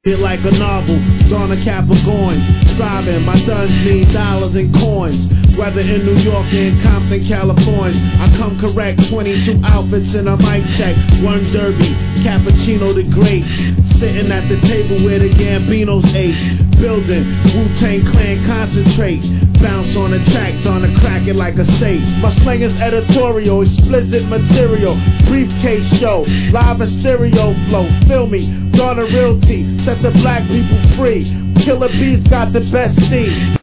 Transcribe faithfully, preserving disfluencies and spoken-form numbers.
It like a novel, on a cap of coins. Striving, my duns mean dollars and coins. Whether in New York or in Compton, California, I come correct. twenty-two outfits and a mic check. One derby, cappuccino the great. Sitting at the table where the Gambinos ate. Building, Wu-Tang Clan concentrate. Bounce on the track, gonna crack it like a safe. My slang is editorial, explicit material. Briefcase show, live and stereo flow. Feel me, Donna Realty, set the black people free. Killer Bees got the best steam.